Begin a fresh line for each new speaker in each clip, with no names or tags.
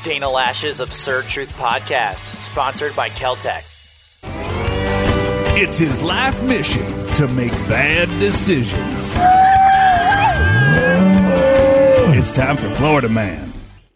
Dana Lash's Absurd Truth Podcast, sponsored by Keltec.
It's his life mission to make bad decisions. It's time for Florida Man.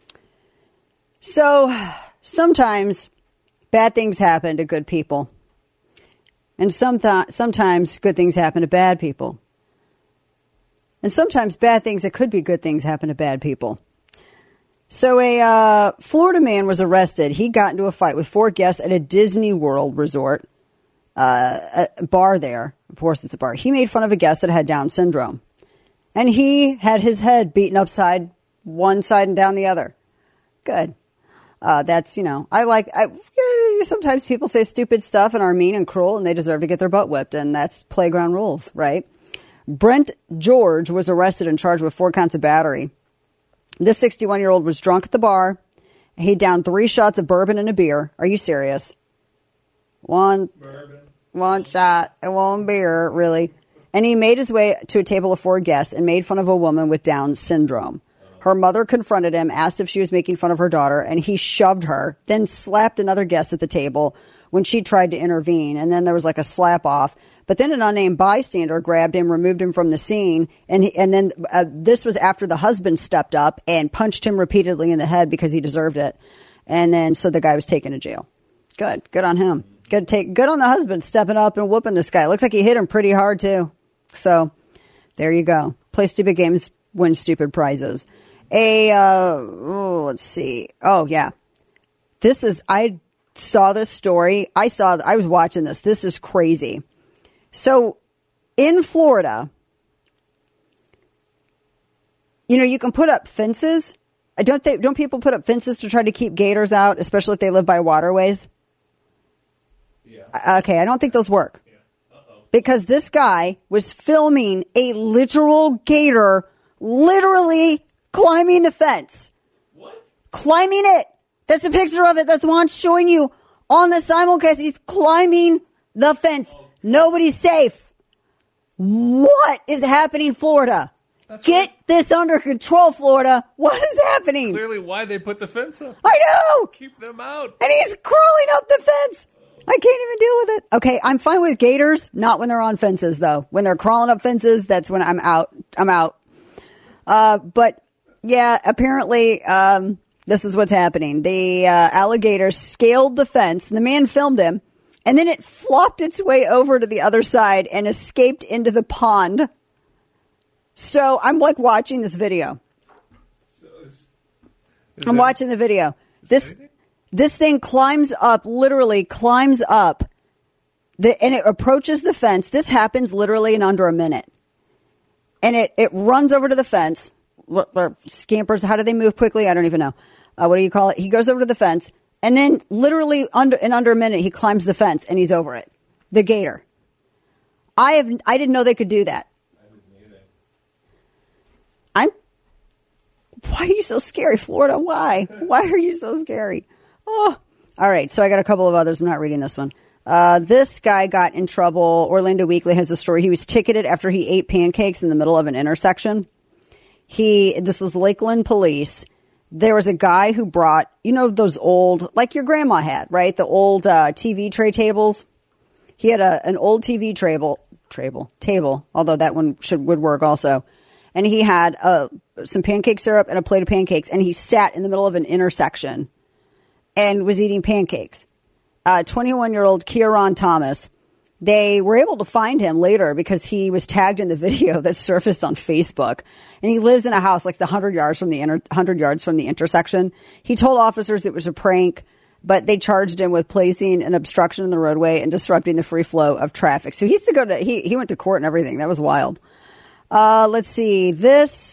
So, sometimes bad things happen to good people. And sometimes good things happen to bad people. And sometimes bad things that could be good things happen to bad people. So a Florida man was arrested. He got into a fight with 4 guests at a Disney World resort, a bar there. Of course, it's a bar. He made fun of a guest that had Down syndrome. And he had his head beaten upside one side and down the other. Good. That's, sometimes people say stupid stuff and are mean and cruel and they deserve to get their butt whipped. And that's playground rules, right? Brent George was arrested and charged with 4 counts of battery. This 61-year-old was drunk at the bar. He downed 3 shots of bourbon and a beer. Are you serious? One shot and 1 beer, really. And he made his way to a table of 4 guests and made fun of a woman with Down syndrome. Her mother confronted him, asked if she was making fun of her daughter, and he shoved her, then slapped another guest at the table when she tried to intervene. And then there was like a slap off. But then an unnamed bystander grabbed him, removed him from the scene. And then this was after the husband stepped up and punched him repeatedly in the head because he deserved it. And then so the guy was taken to jail. Good on him. Good on the husband stepping up and whooping this guy. Looks like he hit him pretty hard too. So there you go. Play stupid games, win stupid prizes. Let's see. Oh yeah, I saw this story. I was watching this. This is crazy. So in Florida, you can put up fences. Don't people put up fences to try to keep gators out, especially if they live by waterways? Yeah. Okay, I don't think those work. Yeah. Because this guy was filming a literal gator literally climbing the fence. What? Climbing it. That's a picture of it. That's what I'm showing you on the simulcast. He's climbing the fence. Oh. Nobody's safe. What is happening, Florida? Get this under control, Florida. What is happening?
That's clearly why they put the fence up.
I know.
Keep them out.
And he's crawling up the fence. I can't even deal with it. Okay, I'm fine with gators, not when they're on fences, though. When they're crawling up fences, that's when I'm out. But, yeah, apparently this is what's happening. The alligator scaled the fence, and the man filmed him. And then it flopped its way over to the other side and escaped into the pond. So I'm like watching this video. I'm watching the video. This thing literally climbs up, and it approaches the fence. This happens literally in under a minute. And it runs over to the fence. Scampers, how do they move quickly? I don't even know. What do you call it? He goes over to the fence. And then literally under a minute, he climbs the fence and he's over it. The gator. I didn't know they could do that. Why are you so scary, Florida? Why? Why are you so scary? Oh, all right. So I got a couple of others. I'm not reading this one. This guy got in trouble. Orlando Weekly has a story. He was ticketed after he ate pancakes in the middle of an intersection. This is Lakeland police. There was a guy who brought, those old, like your grandma had, right? The old TV tray tables. He had an old TV table, although that one would work also. And he had some pancake syrup and a plate of pancakes, and he sat in the middle of an intersection and was eating pancakes. 21-year-old Kieran Thomas. They were able to find him later because he was tagged in the video that surfaced on Facebook. And he lives in a house like 100 yards from the intersection. He told officers it was a prank, but they charged him with placing an obstruction in the roadway and disrupting the free flow of traffic. So he went to court and everything. That was wild. Let's see. There's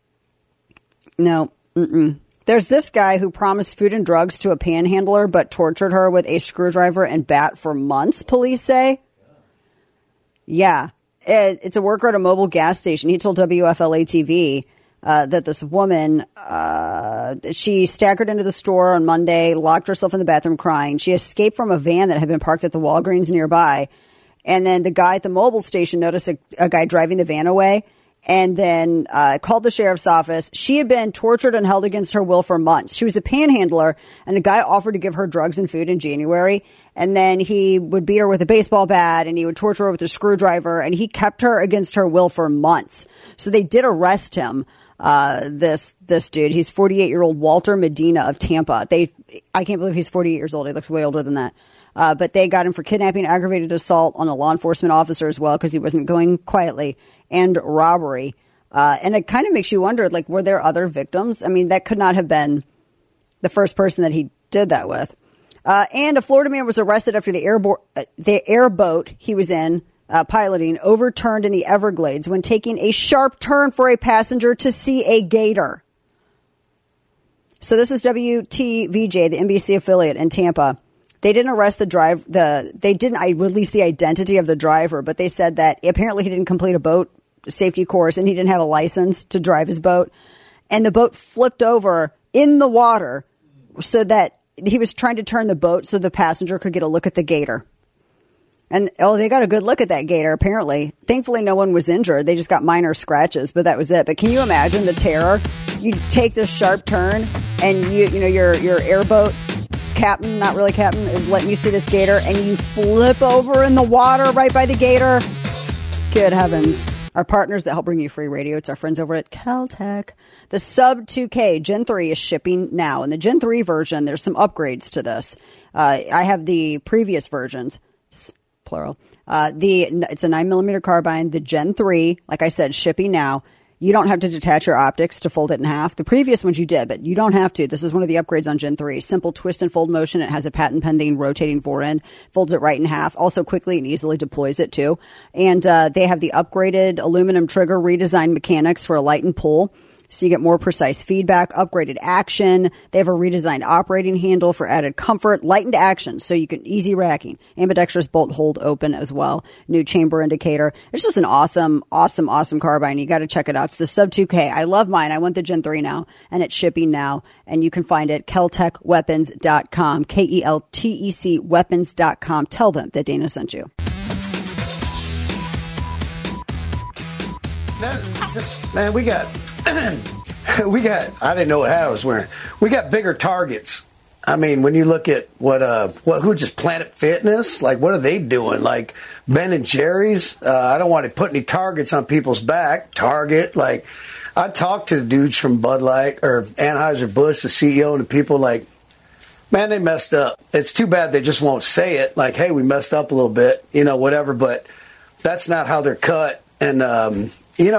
this guy who promised food and drugs to a panhandler but tortured her with a screwdriver and bat for months, police say. Yeah. It's a worker at a mobile gas station. He told WFLA-TV that this woman, she staggered into the store on Monday, locked herself in the bathroom crying. She escaped from a van that had been parked at the Walgreens nearby. And then the guy at the mobile station noticed a guy driving the van away. and then called the sheriff's office. She had been tortured and held against her will for months. She was a panhandler, and a guy offered to give her drugs and food in January, and then he would beat her with a baseball bat, and he would torture her with a screwdriver, and he kept her against her will for months. So they did arrest him. This dude, he's 48-year-old Walter Medina of Tampa. I can't believe he's 48 years old. He looks way older than that. But they got him for kidnapping, aggravated assault on a law enforcement officer as well, because he wasn't going quietly, and robbery. And it kind of makes you wonder, like, were there other victims? I mean, that could not have been the first person that he did that with. And a Florida man was arrested after the airboat he was in, piloting, overturned in the Everglades when taking a sharp turn for a passenger to see a gator. So this is WTVJ, the NBC affiliate in Tampa. They didn't arrest they didn't release the identity of the driver, but they said that apparently he didn't complete a boat safety course and he didn't have a license to drive his boat. And the boat flipped over in the water so that he was trying to turn the boat so the passenger could get a look at the gator. And, they got a good look at that gator, apparently. Thankfully, no one was injured. They just got minor scratches, but that was it. But can you imagine the terror? You take this sharp turn, and your airboat captain, not really captain, is letting you see this gator, and you flip over in the water right by the gator. Good heavens. Our partners that help bring you free radio, it's our friends over at Caltech. The Sub 2K Gen 3 is shipping now. In the Gen 3 version, there's some upgrades to this. I have the previous versions. Plural. It's a 9mm carbine. The Gen 3, like I said, shipping now. You don't have to detach your optics to fold it in half. The previous ones you did, but you don't have to. This is one of the upgrades on Gen 3. Simple twist and fold motion. It has a patent pending rotating forend. Folds it right in half. Also quickly and easily deploys it too. And they have the upgraded aluminum trigger redesigned mechanics for a light and pull. So you get more precise feedback, upgraded action. They have a redesigned operating handle for added comfort, lightened action, so you can easy racking. Ambidextrous bolt hold open as well. New chamber indicator. It's just an awesome, awesome, awesome carbine. You got to check it out. It's the Sub 2K. I love mine. I want the Gen 3 now, and it's shipping now. And you can find it KeltecWeapons.com, KELTEC weapons.com. Tell them that Dana sent you.
Man, we got, I didn't know what hat I was wearing. We got bigger targets. I mean, when you look at who just Planet Fitness, like, what are they doing? Like Ben and Jerry's? I don't want to put any targets on people's back. Target, like, I talked to the dudes from Bud Light or Anheuser-Busch, the CEO, and the people like, man, they messed up. It's too bad they just won't say it. Like, hey, we messed up a little bit, whatever. But that's not how they're cut. And,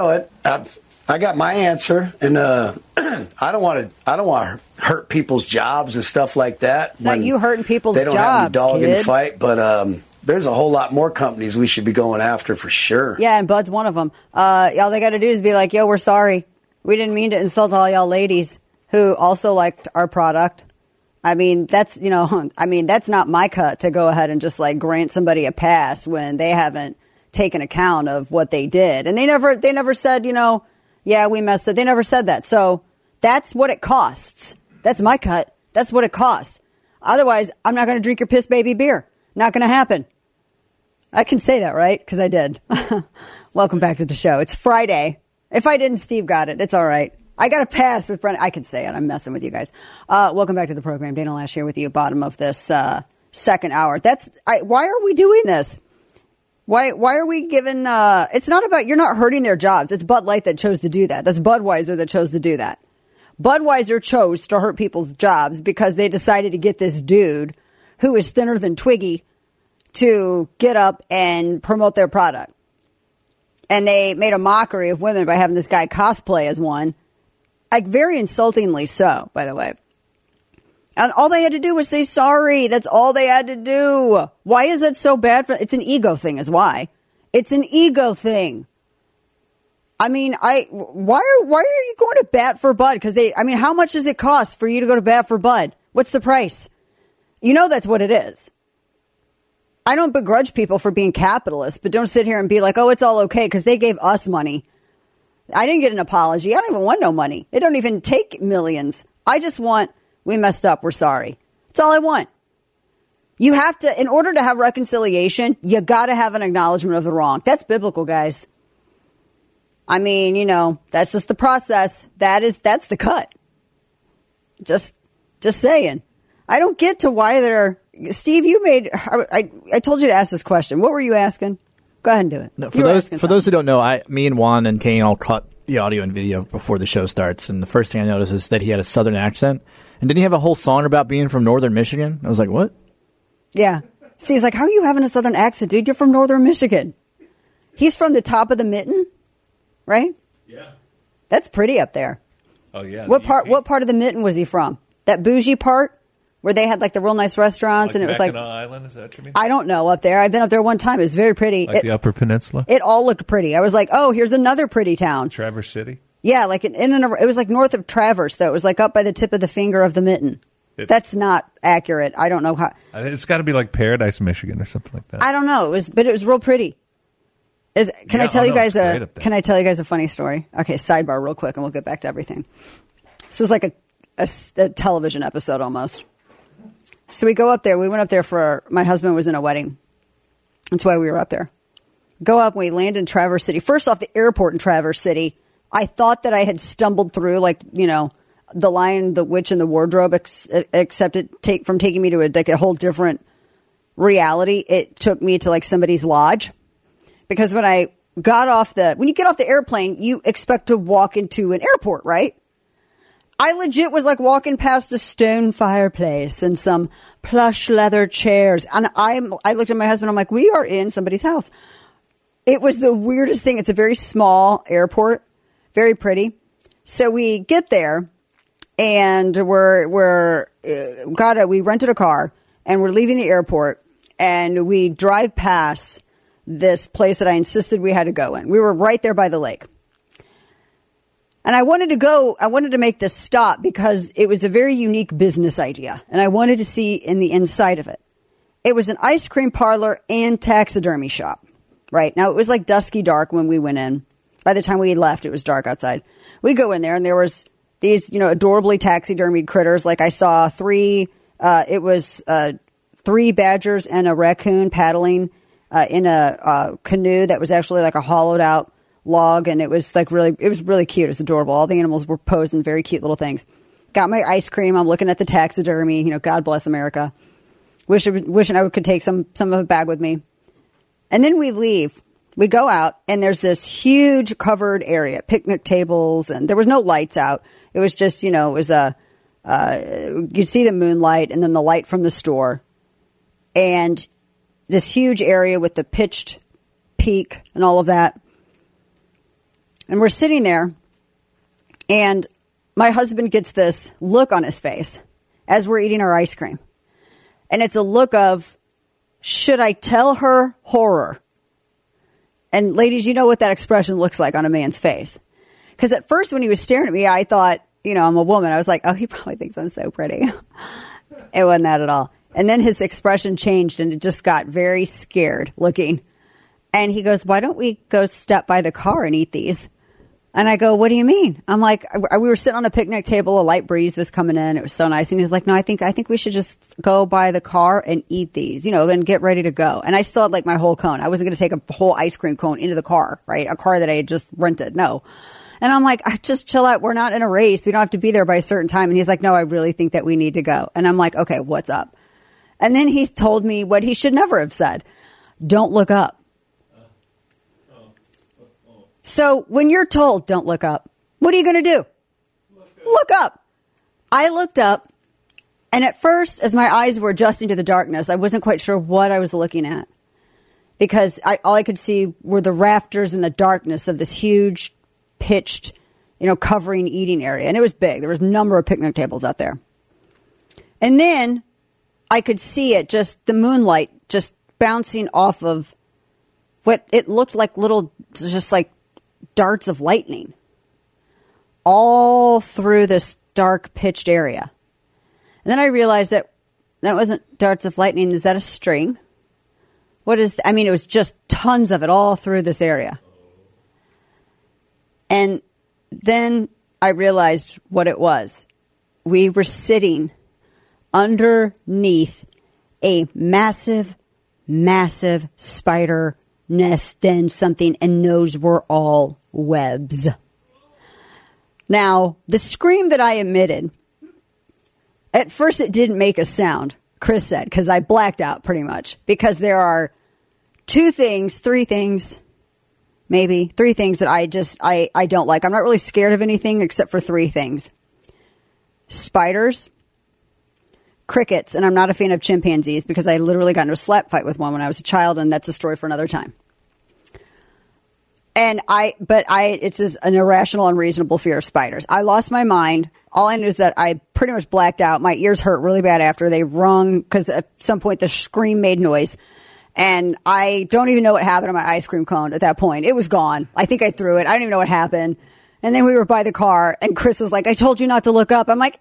I got my answer, and I don't want to hurt people's jobs and stuff like that.
It's not you hurting people's jobs,
they don't have any dog
kid.
in the fight, but there's a whole lot more companies we should be going after for sure.
Yeah, and Bud's one of them. All they got to do is be like, yo, we're sorry. We didn't mean to insult all y'all ladies who also liked our product. I mean, that's not my cut to go ahead and just like grant somebody a pass when they haven't taken account of what they did. And they never said, yeah, we messed up. They never said that. So that's what it costs. That's my cut. That's what it costs. Otherwise, I'm not going to drink your piss baby beer. Not going to happen. I can say that, right? Because I did. Welcome back to the show. It's Friday. If I didn't, Steve got it. It's all right. I got a pass with Brent. I can say it. I'm messing with you guys. Welcome back to the program. Dana Lash here with you, bottom of this second hour. Why are we doing this? Why are we given, it's not about, you're not hurting their jobs. It's Bud Light that chose to do that. That's Budweiser that chose to do that. Budweiser chose to hurt people's jobs because they decided to get this dude who is thinner than Twiggy to get up and promote their product. And they made a mockery of women by having this guy cosplay as one. Like, very insultingly so, by the way. And all they had to do was say sorry. That's all they had to do. Why is that so bad? It's an ego thing is why. It's an ego thing. I mean, why are you going to bat for Bud? Because how much does it cost for you to go to bat for Bud? What's the price? That's what it is. I don't begrudge people for being capitalists, but don't sit here and be like, oh, it's all okay because they gave us money. I didn't get an apology. I don't even want no money. It don't even take millions. I just want, we messed up. We're sorry. That's all I want. You have to, in order to have reconciliation, you got to have an acknowledgement of the wrong. That's biblical, guys. I mean, you know, that's just the process. That's the cut. Just saying. I don't get to why they're... Steve, I told you to ask this question. What were you asking? Go ahead and do it.
No, for those who don't know, me and Juan and Kane all caught the audio and video before the show starts, and the first thing I noticed is that he had a southern accent. And didn't he have a whole song about being from northern Michigan? I was like, what?
Yeah. Steve's like, how are you having a southern accent, dude? You're from northern Michigan. He's from the top of the mitten, right?
Yeah.
That's pretty up there.
Oh, yeah.
What part of the mitten was he from? That bougie part? Where they had like the real nice restaurants, and it was like
Mackinac Island. Is that what you mean?
I don't know up there. I've been up there one time. It was very pretty.
Like the Upper Peninsula.
It all looked pretty. I was like, oh, here's another pretty town.
Traverse City.
Yeah, like it was like north of Traverse, though. It was like up by the tip of the finger of the mitten. That's not accurate. I don't know how.
It's got to be like Paradise, Michigan, or something like that.
I don't know. But it was real pretty. Can I tell you guys a funny story? Okay, sidebar real quick, and we'll get back to everything. So it was like a television episode almost. So we go up there. We went up there my husband was in a wedding. That's why we were up there. Go up and we land in Traverse City. First off, the airport in Traverse City, I thought that I had stumbled through, like, you know, The Lion, the Witch, and the Wardrobe, except from taking me to a whole different reality. It took me to like somebody's lodge. Because when you get off the airplane, you expect to walk into an airport, right? I legit was like walking past a stone fireplace and some plush leather chairs. And I looked at my husband. I'm like, we are in somebody's house. It was the weirdest thing. It's a very small airport, very pretty. So we get there and we rented a car and we're leaving the airport and we drive past this place that I insisted we had to go in. We were right there by the lake. And I wanted to make this stop because it was a very unique business idea. And I wanted to see in the inside of it. It was an ice cream parlor and taxidermy shop. Right. Now, it was like dusky dark when we went in. By the time we left, it was dark outside. We go in there and there was these, you know, adorably taxidermied critters. Like I saw three badgers and a raccoon paddling in a canoe that was actually like a hollowed out log, and it was really cute. It was adorable. All the animals were posed in very cute little things. Got my ice cream. I'm looking at the taxidermy. You know, God bless America. Wishing I could take some of it back with me. And then we leave. We go out, and there's this huge covered area, picnic tables, and there was no lights out. It was just, you know, it was you'd see the moonlight and then the light from the store, and this huge area with the pitched peak and all of that. And we're sitting there, and my husband gets this look on his face as we're eating our ice cream. And it's a look of, should I tell her horror? And ladies, you know what that expression looks like on a man's face. Because at first when he was staring at me, I thought, you know, I'm a woman. I was like, oh, he probably thinks I'm so pretty. It wasn't that at all. And then his expression changed, and it just got very scared looking. And he goes, why don't we go step by the car and eat these? And I go, what do you mean? I'm like, we were sitting on a picnic table. A light breeze was coming in. It was so nice. And he's like, no, I think we should just go by the car and eat these, you know, and get ready to go. And I still had like my whole cone. I wasn't going to take a whole ice cream cone into the car, right? A car that I had just rented. No. And I'm like, just chill out. We're not in a race. We don't have to be there by a certain time. And he's like, no, I really think that we need to go. And I'm like, okay, what's up? And then he told me what he should never have said. Don't look up. So when you're told don't look up, what are you going to do? Look up. I looked up, and at first, as my eyes were adjusting to the darkness, I wasn't quite sure what I was looking at, because all I could see were the rafters and the darkness of this huge pitched, you know, covering eating area. And it was big. There was a number of picnic tables out there. And then I could see it, just the moonlight just bouncing off of what it looked like little, just like darts of lightning all through this dark pitched area. And then I realized that wasn't darts of lightning. Is that a string? What is, I mean, it was just tons of it all through this area. And then I realized what it was. We were sitting underneath a massive, massive spider nest in something, and those were all webs. Now, the scream that I emitted, at first it didn't make a sound, Chris said, because I blacked out pretty much. Because there are three things that I don't like. I'm not really scared of anything except for three things. Spiders, crickets, and I'm not a fan of chimpanzees because I literally got into a slap fight with one when I was a child, and that's a story for another time. It's just an irrational, unreasonable fear of spiders. I lost my mind. All I knew is that I pretty much blacked out. My ears hurt really bad after they rung because at some point the scream made noise. And I don't even know what happened to my ice cream cone at that point. It was gone. I think I threw it. I don't even know what happened. And then we were by the car, and Chris was like, I told you not to look up. I'm like,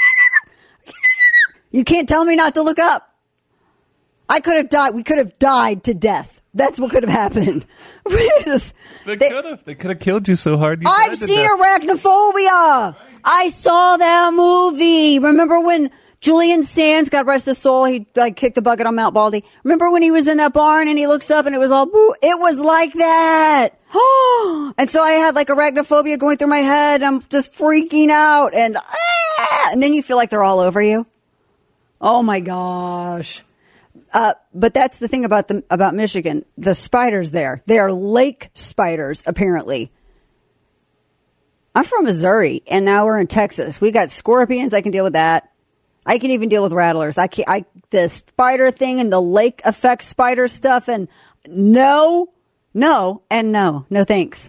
you can't tell me not to look up. I could have died. We could have died to death. That's what could have happened.
They could have killed you so hard.
I've seen Arachnophobia. I saw that movie. Remember when Julian Sands, God rest his soul, he kicked the bucket on Mount Baldy. Remember when he was in that barn and he looks up and it was all boo? It was like that. And so I had arachnophobia going through my head. I'm just freaking out, and then you feel like they're all over you. Oh my gosh. But that's the thing about Michigan. The spiders there, they are lake spiders, apparently. I'm from Missouri, and now we're in Texas. We got scorpions. I can deal with that. I can even deal with rattlers. The spider thing and the lake effect spider stuff, and no, thanks.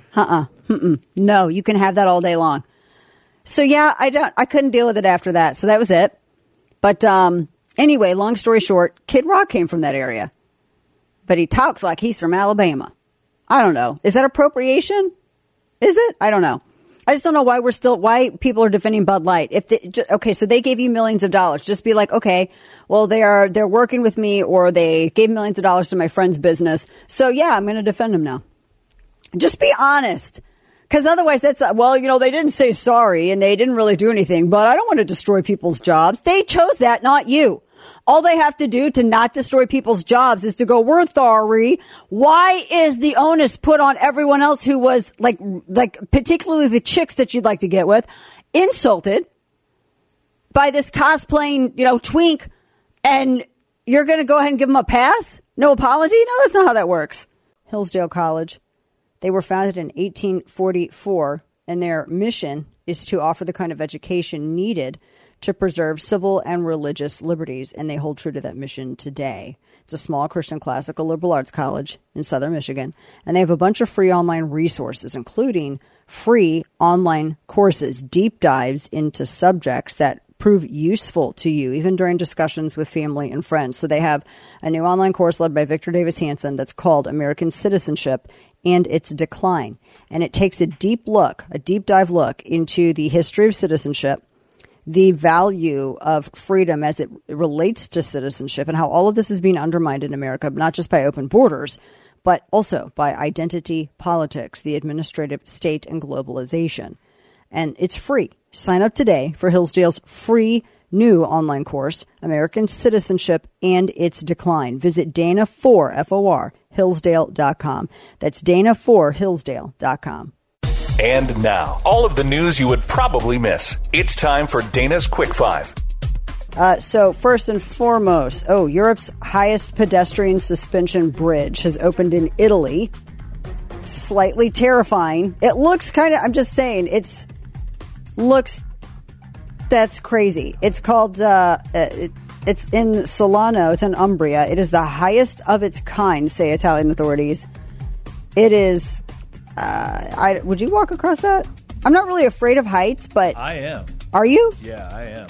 No, you can have that all day long. So yeah, I couldn't deal with it after that. So that was it. But, anyway, long story short, Kid Rock came from that area, but he talks like he's from Alabama. I don't know. Is that appropriation? Is it? I don't know. I just don't know why people are defending Bud Light. So they gave you millions of dollars. Just be like, okay, well, they're working with me, or they gave millions of dollars to my friend's business. So yeah, I'm going to defend them now. Just be honest. Because otherwise they didn't say sorry and they didn't really do anything, but I don't want to destroy people's jobs. They chose that, not you. All they have to do to not destroy people's jobs is to go, we're sorry. Why is the onus put on everyone else who was like particularly the chicks that you'd like to get with, insulted by this cosplaying, twink, and you're going to go ahead and give them a pass? No apology? No, that's not how that works. Hillsdale College. They were founded in 1844, and their mission is to offer the kind of education needed to preserve civil and religious liberties, and they hold true to that mission today. It's a small Christian classical liberal arts college in southern Michigan, and they have a bunch of free online resources, including free online courses, deep dives into subjects that prove useful to you, even during discussions with family and friends. So they have a new online course led by Victor Davis Hanson that's called American Citizenship and Its Decline. And it takes a deep dive look into the history of citizenship, the value of freedom as it relates to citizenship, and how all of this is being undermined in America, not just by open borders, but also by identity politics, the administrative state, and globalization. And it's free. Sign up today for Hillsdale's free new online course, American Citizenship and Its Decline. Visit Dana4, F-O-R, Hillsdale.com. That's Dana4, Hillsdale.com.
And now, all of the news you would probably miss. It's time for Dana's Quick Five.
So first and foremost, Europe's highest pedestrian suspension bridge has opened in Italy. It's slightly terrifying. It looks that's crazy. It's called, it's in Solano. It's in Umbria. It is the highest of its kind, say Italian authorities. It is, would you walk across that? I'm not really afraid of heights, but...
I am.
Are you?
Yeah, I am.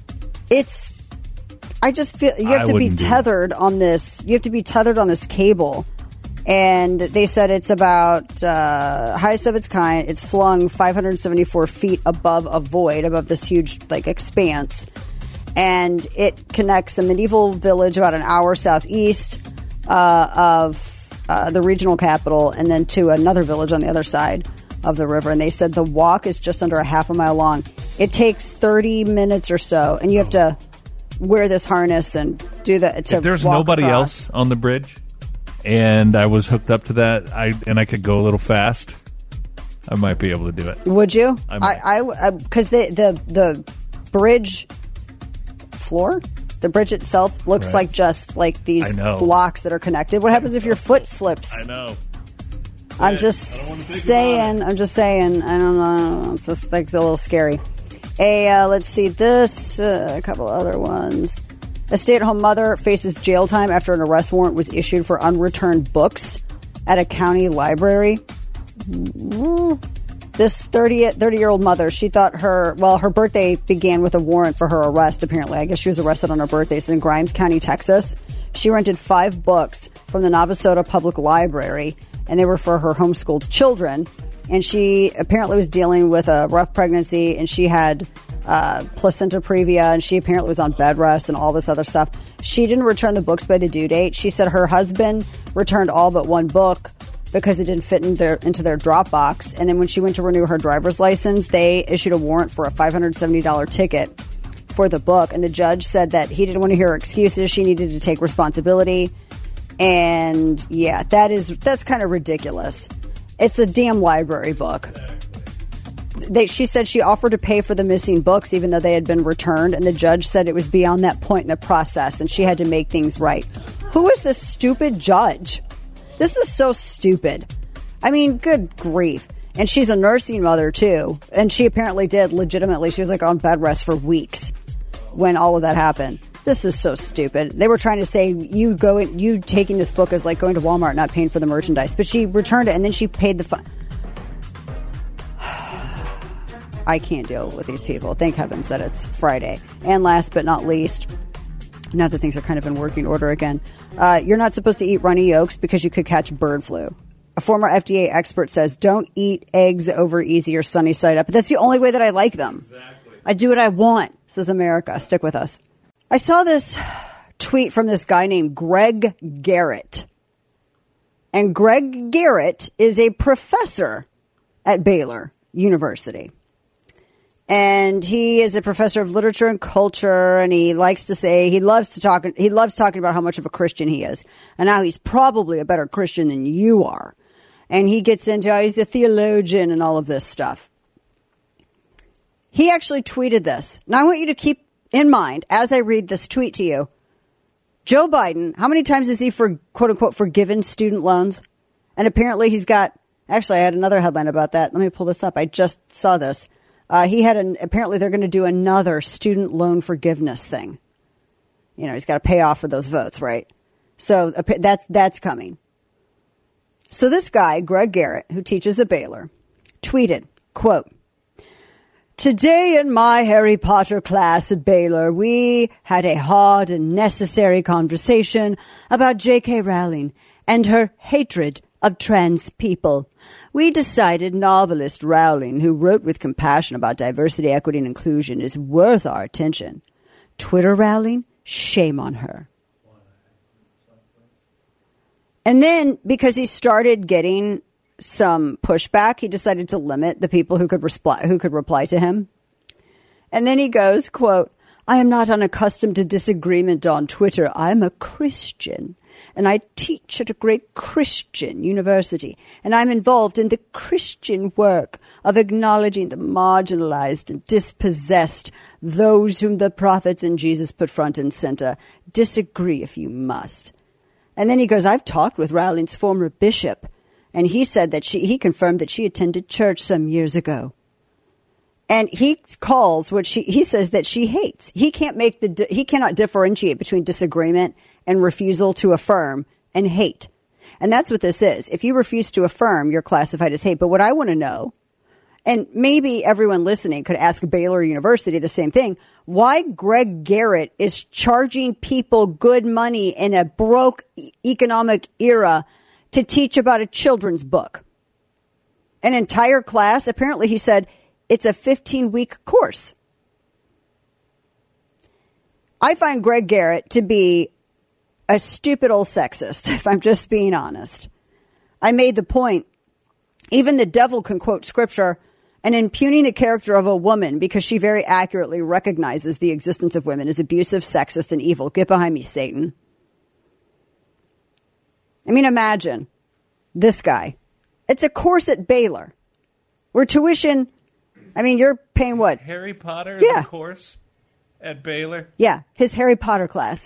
I just feel you have to be tethered on this. You have to be tethered on this cable. And they said it's about highest of its kind. It's slung 574 feet above a void, above this huge expanse. And it connects a medieval village about an hour southeast of the regional capital, and then to another village on the other side of the river. And they said the walk is just under a half a mile long. It takes 30 minutes or so, and you have to wear this harness and do that.
If there's nobody else on the bridge, and I was hooked up to that, I could go a little fast, I might be able to do it.
Would you?
I might.
Because the bridge floor, the bridge itself looks
Right.
like just like these
I know.
blocks that are connected. What happens if your foot slips?
I know.
I'm
I
just
don't wanna think
saying.
about
I'm just saying. I don't know. It's just like a little scary. Let's see this. A couple other ones. A stay-at-home mother faces jail time after an arrest warrant was issued for unreturned books at a county library. This 30-year-old mother, she thought her birthday began with a warrant for her arrest, apparently. I guess she was arrested on her birthday. It's in Grimes County, Texas. She rented 5 books from the Navasota Public Library, and they were for her homeschooled children. And she apparently was dealing with a rough pregnancy, and she had placenta previa, and she apparently was on bed rest and all this other stuff. She didn't return the books by the due date. She said her husband returned all but one book because it didn't fit into their Dropbox. And then when she went to renew her driver's license, they issued a warrant for a $570 ticket for the book. And the judge said that he didn't want to hear her excuses. She needed to take responsibility. And yeah, that's kind of ridiculous. It's a damn library book. She said she offered to pay for the missing books even though they had been returned, and the judge said it was beyond that point in the process and she had to make things right. Who is this stupid judge? This is so stupid. I mean, good grief. And she's a nursing mother too, and she apparently did legitimately. She was like on bed rest for weeks when all of that happened. This is so stupid. They were trying to say you taking this book is like going to Walmart not paying for the merchandise, but she returned it and then she paid the fine. I can't deal with these people. Thank heavens that it's Friday. And last but not least, now that things are kind of in working order again, you're not supposed to eat runny yolks because you could catch bird flu. A former FDA expert says don't eat eggs over easy or sunny side up. But that's the only way that I like them. Exactly. I do what I want, says America. Stick with us. I saw this tweet from this guy named Greg Garrett. And Greg Garrett is a professor at Baylor University. And he is a professor of literature and culture, and he likes to say he loves talking about how much of a Christian he is, and how he's probably a better Christian than you are. And he gets into how he's a theologian and all of this stuff. He actually tweeted this. Now I want you to keep in mind as I read this tweet to you. Joe Biden, how many times has he quote unquote forgiven student loans? And apparently he's got. Actually, I had another headline about that. Let me pull this up. I just saw this. Apparently they're going to do another student loan forgiveness thing. You know, he's got to pay off for those votes, right? So that's coming. So this guy, Greg Garrett, who teaches at Baylor, tweeted, quote, "Today in my Harry Potter class at Baylor, we had a hard and necessary conversation about J.K. Rowling and her hatred of trans people. We decided novelist Rowling, who wrote with compassion about diversity, equity, and inclusion, is worth our attention. Twitter Rowling, shame on her." And then, because he started getting some pushback, he decided to limit the people who could reply to him. And then he goes, quote, "I am not unaccustomed to disagreement on Twitter. I'm a Christian, and I teach at a great Christian university, and I'm involved in the Christian work of acknowledging the marginalized and dispossessed, those whom the prophets and Jesus put front and center. Disagree if you must." And then he goes, "I've talked with Rowling's former bishop, and he said that he confirmed that she attended church some years ago. And he calls what he says that she hates. He cannot differentiate between disagreement and refusal to affirm and hate. And that's what this is. If you refuse to affirm, you're classified as hate. But what I want to know, and maybe everyone listening could ask Baylor University the same thing, why Greg Garrett is charging people good money in a broke economic era to teach about a children's book. An entire class, apparently he said it's a 15-week course. I find Greg Garrett to be a stupid old sexist, if I'm just being honest. I made the point, even the devil can quote scripture, and impugning the character of a woman because she very accurately recognizes the existence of women is abusive, sexist, and evil. Get behind me, Satan. I mean, imagine this guy. It's a course at Baylor where tuition, I mean, you're paying what?
Harry Potter is a course at Baylor?
Yeah, his Harry Potter class.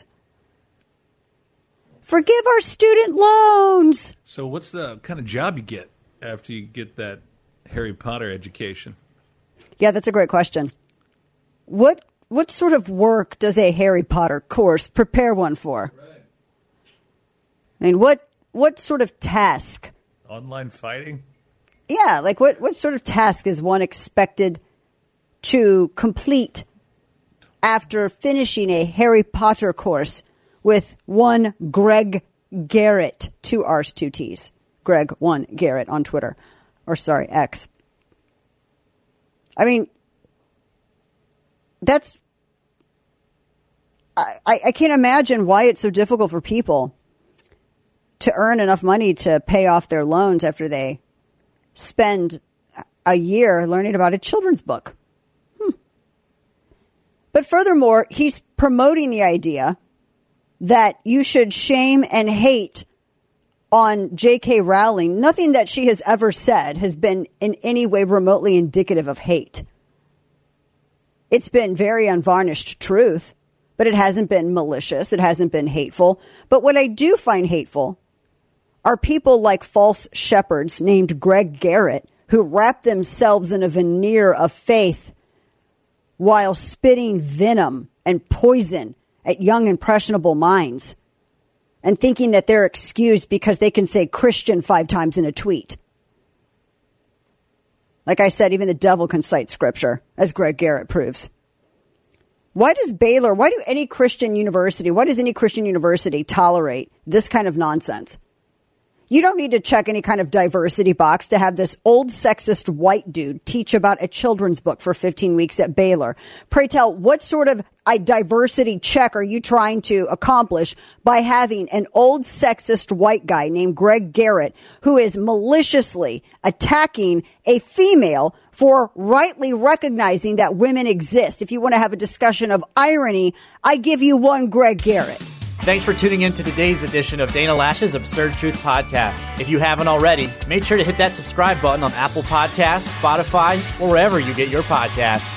Forgive our student loans.
So what's the kind of job you get after you get that Harry Potter education?
Yeah, that's a great question. What sort of work does a Harry Potter course prepare one for? Right. I mean, what sort of task?
Online fighting?
Yeah, like what sort of task is one expected to complete after finishing a Harry Potter course with one Greg Garrett, 2 R's, 2 T's. Greg, 1 Garrett on Twitter. Or sorry, X. I mean, that's... I can't imagine why it's so difficult for people to earn enough money to pay off their loans after they spend a year learning about a children's book. But furthermore, he's promoting the idea that you should shame and hate on J.K. Rowling. Nothing that she has ever said has been in any way remotely indicative of hate. It's been very unvarnished truth, but it hasn't been malicious. It hasn't been hateful. But what I do find hateful are people like false shepherds named Greg Garrett who wrap themselves in a veneer of faith while spitting venom and poison at young, impressionable minds and thinking that they're excused because they can say Christian 5 times in a tweet. Like I said, even the devil can cite scripture, as Greg Garrett proves. Why does any Christian university tolerate this kind of nonsense? You don't need to check any kind of diversity box to have this old sexist white dude teach about a children's book for 15 weeks at Baylor. Pray tell, what sort of a diversity check are you trying to accomplish by having an old sexist white guy named Greg Garrett who is maliciously attacking a female for rightly recognizing that women exist? If you want to have a discussion of irony, I give you one Greg Garrett.
Thanks for tuning in to today's edition of Dana Lash's Absurd Truth Podcast. If you haven't already, make sure to hit that subscribe button on Apple Podcasts, Spotify, or wherever you get your podcasts.